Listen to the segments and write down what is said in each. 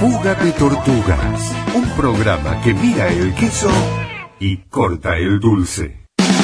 Fuga de Tortugas, un programa que mira el queso y corta el dulce.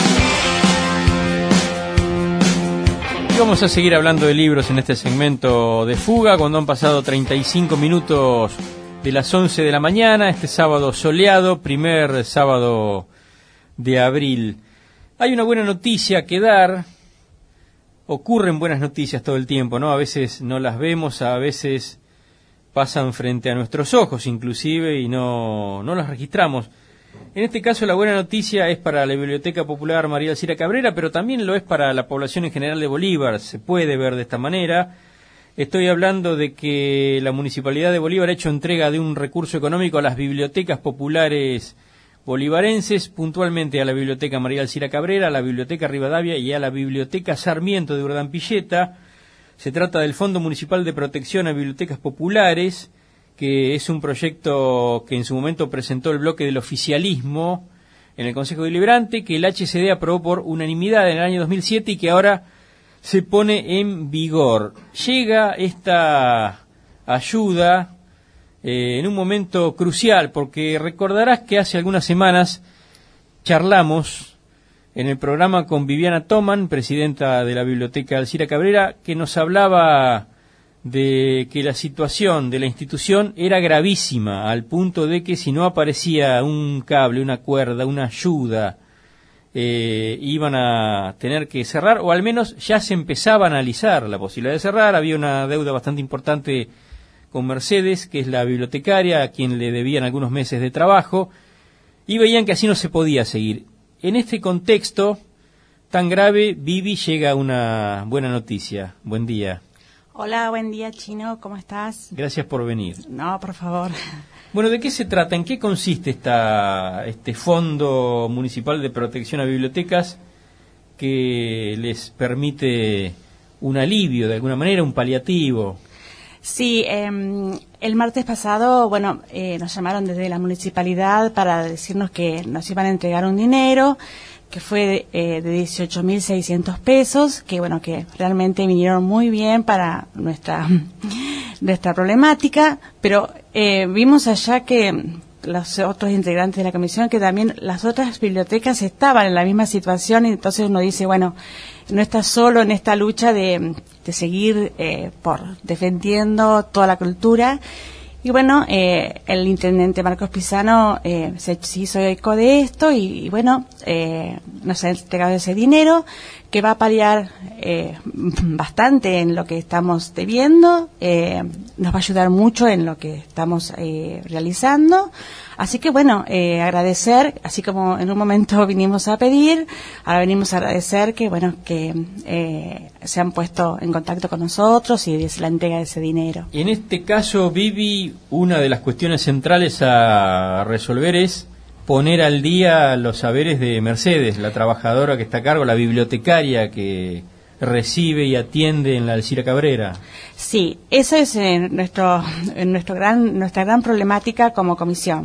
Y vamos a seguir hablando de libros en este segmento de Fuga, cuando han pasado 35 minutos de las 11 de la mañana, este sábado soleado, primer sábado de abril. Hay una buena noticia que dar. Ocurren buenas noticias todo el tiempo, ¿no? A veces no las vemos, a veces pasan frente a nuestros ojos inclusive y no las registramos. En este caso la buena noticia es para la Biblioteca Popular María Alcira Cabrera, pero también lo es para la población en general de Bolívar, se puede ver de esta manera. Estoy hablando de que la Municipalidad de Bolívar ha hecho entrega de un recurso económico a las bibliotecas populares bolivarenses, puntualmente a la Biblioteca María Alcira Cabrera, a la Biblioteca Rivadavia y a la Biblioteca Sarmiento de Urdampilleta. Se trata del Fondo Municipal de Protección a Bibliotecas Populares, que es un proyecto que en su momento presentó el bloque del oficialismo en el Consejo Deliberante, que el HCD aprobó por unanimidad en el año 2007 y que ahora se pone en vigor. Llega esta ayuda en un momento crucial, porque recordarás que hace algunas semanas charlamos en el programa con Viviana Toman, presidenta de la Biblioteca Alcira Cabrera, que nos hablaba de que la situación de la institución era gravísima, al punto de que si no aparecía un cable, una cuerda, una ayuda, iban a tener que cerrar, o al menos ya se empezaba a analizar la posibilidad de cerrar. Había una deuda bastante importante con Mercedes, que es la bibliotecaria, a quien le debían algunos meses de trabajo, y veían que así no se podía seguir. En este contexto tan grave, Vivi, llega una buena noticia. Buen día. Hola, buen día, Chino, ¿cómo estás? Gracias por venir. No, por favor. Bueno, ¿de qué se trata? ¿En qué consiste este Fondo Municipal de Protección a Bibliotecas que les permite un alivio, de alguna manera, un paliativo? Sí, el martes pasado, nos llamaron desde la municipalidad para decirnos que nos iban a entregar un dinero que fue de 18.600 pesos, que realmente vinieron muy bien para nuestra problemática, pero vimos allá que los otros integrantes de la comisión, que también las otras bibliotecas estaban en la misma situación, y entonces uno dice, no está solo en esta lucha de seguir defendiendo toda la cultura. Y el intendente Marcos Pisano se hizo eco de esto y nos ha entregado ese dinero que va a paliar bastante en lo que estamos debiendo, nos va a ayudar mucho en lo que estamos realizando. Así que agradecer, así como en un momento vinimos a pedir, ahora venimos a agradecer que se han puesto en contacto con nosotros y es la entrega de ese dinero. En este caso, Vivi, una de las cuestiones centrales a resolver es poner al día los saberes de Mercedes, la trabajadora que está a cargo, la bibliotecaria que recibe y atiende en la Alcira Cabrera. Sí, esa es nuestra gran problemática como comisión.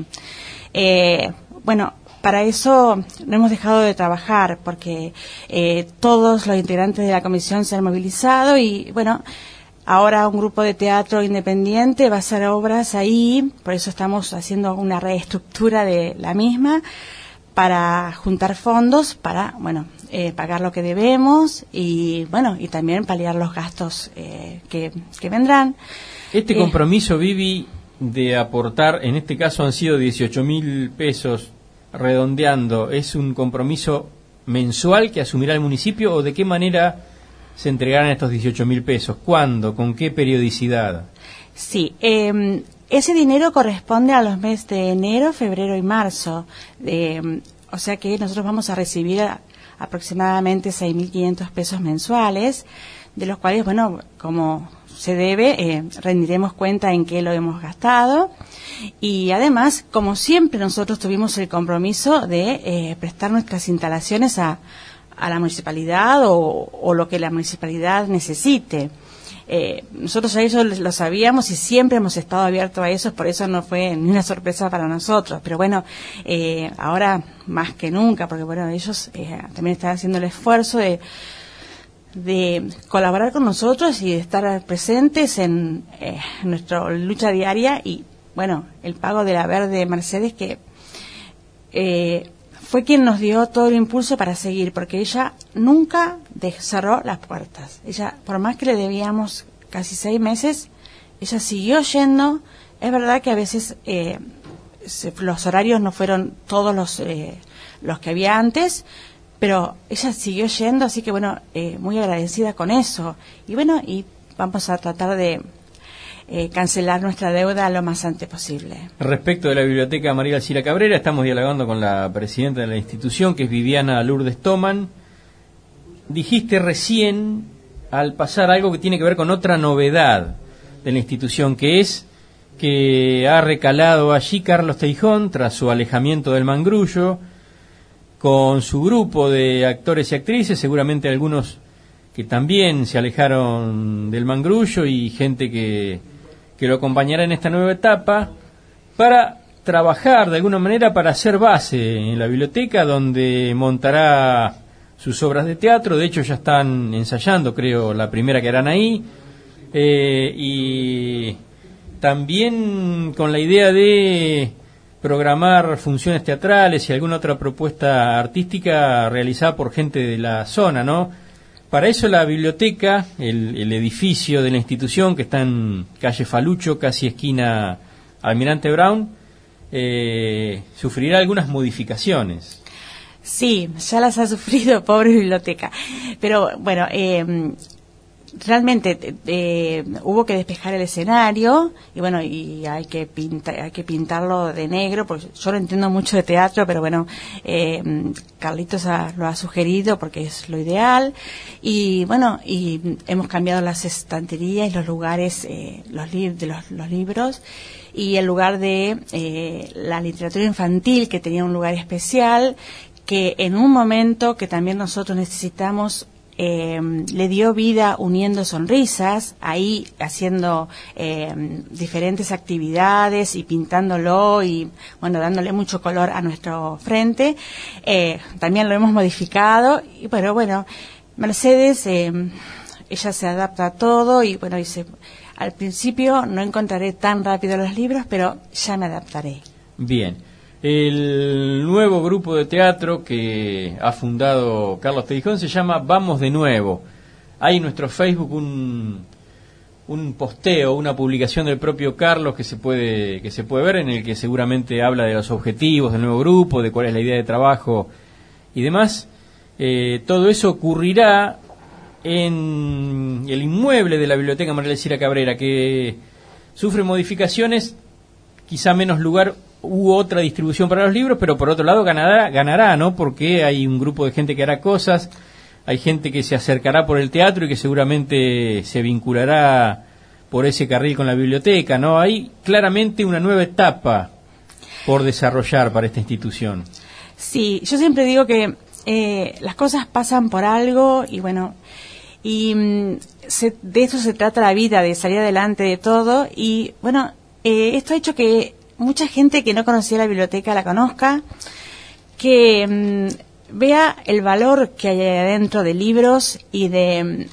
Para eso no hemos dejado de trabajar porque todos los integrantes de la comisión se han movilizado y ahora un grupo de teatro independiente va a hacer obras ahí, por eso estamos haciendo una reestructura de la misma para juntar fondos para pagar lo que debemos y también paliar los gastos que vendrán. Este compromiso, Vivi, de aportar, en este caso han sido 18.000 pesos, redondeando, ¿es un compromiso mensual que asumirá el municipio o de qué manera se entregarán estos 18.000 pesos? ¿Cuándo? ¿Con qué periodicidad? Sí, ese dinero corresponde a los meses de enero, febrero y marzo. O sea que nosotros vamos a recibir aproximadamente 6.500 pesos mensuales, de los cuales, como se debe, rendiremos cuenta en qué lo hemos gastado. Y además, como siempre, nosotros tuvimos el compromiso de prestar nuestras instalaciones a la municipalidad o lo que la municipalidad necesite. Nosotros a eso lo sabíamos y siempre hemos estado abiertos a eso, por eso no fue ni una sorpresa para nosotros. Pero ahora más que nunca, porque ellos también están haciendo el esfuerzo de colaborar con nosotros y de estar presentes en nuestra lucha diaria y bueno, el pago del haber de Mercedes, que fue quien nos dio todo el impulso para seguir, porque ella nunca cerró las puertas. Ella, por más que le debíamos casi 6 meses, ella siguió yendo. Es verdad que a veces los horarios no fueron todos los que había antes, pero ella siguió yendo, así que bueno, muy agradecida con eso. Y bueno, y vamos a tratar de cancelar nuestra deuda lo más antes posible. Respecto de la Biblioteca María Alcira Cabrera, estamos dialogando con la presidenta de la institución, que es Viviana Lourdes Toman. Dijiste recién, al pasar, algo que tiene que ver con otra novedad de la institución, que es que ha recalado allí Carlos Teijón tras su alejamiento del Mangrullo, con su grupo de actores y actrices, seguramente algunos que también se alejaron del Mangrullo y gente que lo acompañará en esta nueva etapa, para trabajar de alguna manera para hacer base en la biblioteca, donde montará sus obras de teatro. De hecho ya están ensayando, creo, la primera que harán ahí, y también con la idea de programar funciones teatrales y alguna otra propuesta artística realizada por gente de la zona, ¿no? Para eso la biblioteca, el edificio de la institución, que está en calle Falucho, casi esquina Almirante Brown, sufrirá algunas modificaciones. Sí, ya las ha sufrido, pobre biblioteca. Pero bueno, realmente hubo que despejar el escenario y bueno, y hay que pintarlo de negro, porque yo no entiendo mucho de teatro, pero bueno, Carlitos lo ha sugerido porque es lo ideal. Y bueno, y hemos cambiado las estanterías y los lugares de los libros, y el lugar de la literatura infantil, que tenía un lugar especial, que en un momento que también nosotros necesitamos, le dio vida uniendo sonrisas, ahí haciendo diferentes actividades y pintándolo y bueno, dándole mucho color a nuestro frente. También lo hemos modificado, pero bueno, Mercedes, ella se adapta a todo y bueno, dice, al principio no encontraré tan rápido los libros, pero ya me adaptaré. Bien. El nuevo grupo de teatro que ha fundado Carlos Teijón se llama Vamos de Nuevo. Hay en nuestro Facebook un posteo, una publicación del propio Carlos que se puede ver, en el que seguramente habla de los objetivos del nuevo grupo, de cuál es la idea de trabajo y demás. Todo eso ocurrirá en el inmueble de la Biblioteca María Alcira Cabrera, que sufre modificaciones, quizá menos lugar u otra distribución para los libros, pero por otro lado ganará, ¿no? Porque hay un grupo de gente que hará cosas, hay gente que se acercará por el teatro y que seguramente se vinculará por ese carril con la biblioteca, ¿no? Hay claramente una nueva etapa por desarrollar para esta institución. Sí, yo siempre digo que las cosas pasan por algo y bueno, y de eso se trata la vida, de salir adelante de todo, y bueno, esto ha hecho que mucha gente que no conocía la biblioteca la conozca, que vea el valor que hay adentro de libros y de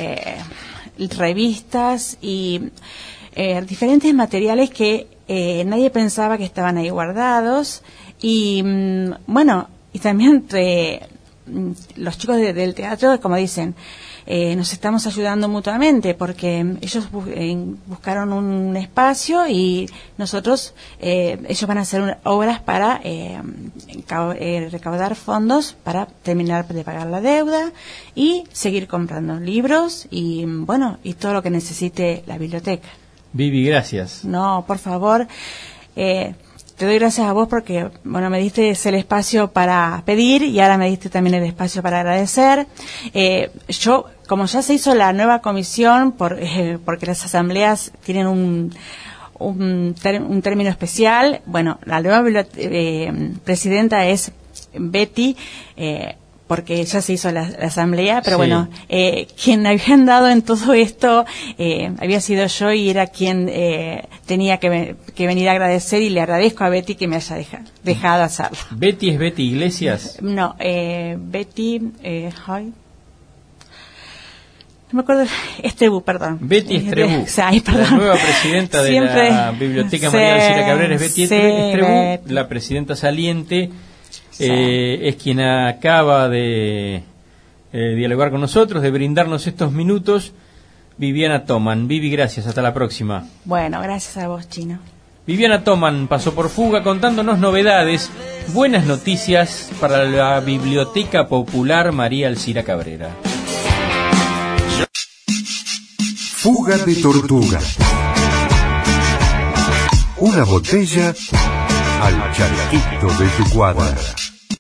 revistas y diferentes materiales que nadie pensaba que estaban ahí guardados. Y bueno, y también los chicos del teatro, como dicen, nos estamos ayudando mutuamente, porque ellos buscaron un espacio y nosotros, ellos van a hacer obras para recaudar fondos para terminar de pagar la deuda y seguir comprando libros y bueno, y todo lo que necesite la biblioteca. Vivi, gracias. No, por favor, te doy gracias a vos porque, bueno, me diste el espacio para pedir y ahora me diste también el espacio para agradecer. Yo, como ya se hizo la nueva comisión, porque las asambleas tienen un término especial, bueno, la nueva presidenta es Betty, porque ya se hizo la asamblea, pero sí. Bueno, quien había andado en todo esto había sido yo y era quien tenía que venir a agradecer, y le agradezco a Betty que me haya dejado hacerlo. ¿Betty es Betty Iglesias? No, Betty, me acuerdo, Estrebú, perdón. Betty Estrebú, perdón. La nueva presidenta de la Biblioteca María Alcira Cabrera es Betty Estrebú, la presidenta saliente, es quien acaba de dialogar con nosotros, de brindarnos estos minutos. Viviana Toman. Vivi, gracias, hasta la próxima. Bueno, gracias a vos, Chino. Viviana Toman pasó por Fuga contándonos novedades, buenas noticias para la Biblioteca Popular María Alcira Cabrera. Fuga de tortuga. Una botella al charquito de tu cuadra.